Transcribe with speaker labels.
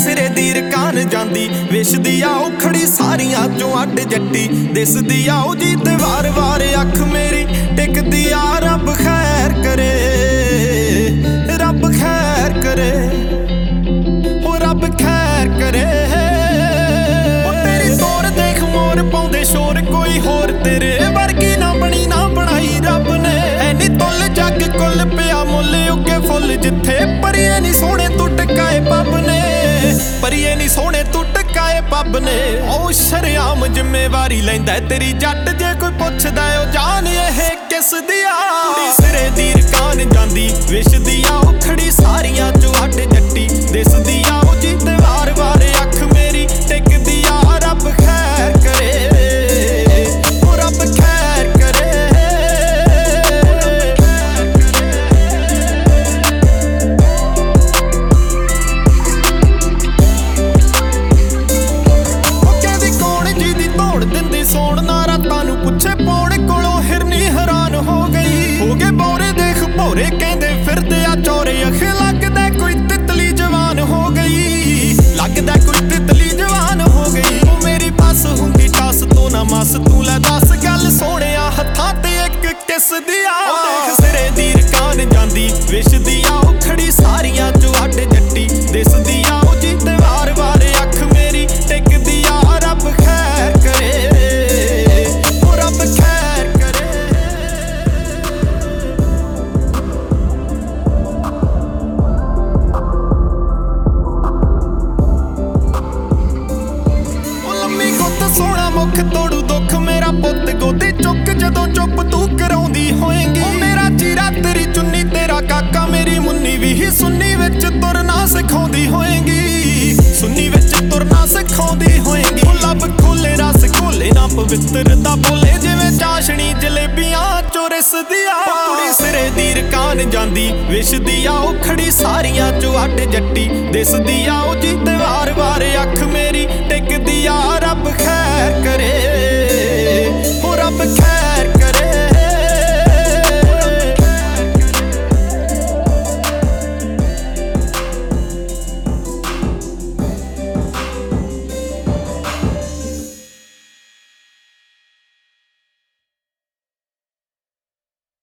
Speaker 1: सिरे दी रकान जांदी विशदी आओ खड़ी सारियां चों अड जट्टी दिसदी आओ जी ते वार वार अख मेरी टिकदी आ रब खैर करे रब खैर करे ओ रब खैर करे ओ तेरी तोर देख मोर पाउंदे शोर कोई होर तेरे वर्गी ना बनी ना बनाई रब ने ऐनी तुल जग कुल पिया मुल उगे फुल जिथे परिए नी सोहणे तू टकाए पब ने परिए नी सोहणे तू टकाए पब ने ओ शरेआम जिम्मेवारी लैंदा तेरी जट जे कोई पुछदा ओ जान एह किस दी आ कुड़ी सिरे दी रकान जांदी विशदी आओ खड़ी सारियां चों अड जट्टी दिसदी आओ जी ते वार वार अख मेरी टिकदी आ रब खैर करे ओ रब खैर करे सोण ना रातां नूं पुछे पौड़ कोलों हिरनी हैरान हो गए बोरे देख भोरे कहंदे फिरदे आ चोरे अखे लगदा कोई तितली जवान हो गई लगदा कोई तितली जवान हो गई ओ मेरी बस हुंदी टस तो ना मस तू लै दस गल सोहणिया हत्थां ते इक किस दी आ देख सिरे दी रकान जांदी विशदी आओ खड़ी सारियां चों अड जट्टी दिसदी आओ जी ते वार वार अख मेरी टिकदी आ रब खैर करे सोहना मुख तोड़ू दुख मेरा पुत गोदी चुक जदों चुप तू कराउंदी होएगी मेरा चीरा तेरी चुन्नी तेरा काका मेरी मुन्नी भी ही सुन्नी विच तुरना सिखाउंदी होएगी सुन्नी विच तुरना सिखाउंदी होएगी लब खोले रस खोले ना पवित्र दा बोले जिवें चाशनी जलेबियां चों रिसदी आ कुड़ी सिरे दी रकान जांदी विशदी आओ खड़ी सारियां चों अड जट्टी दिसदी आओ जी ते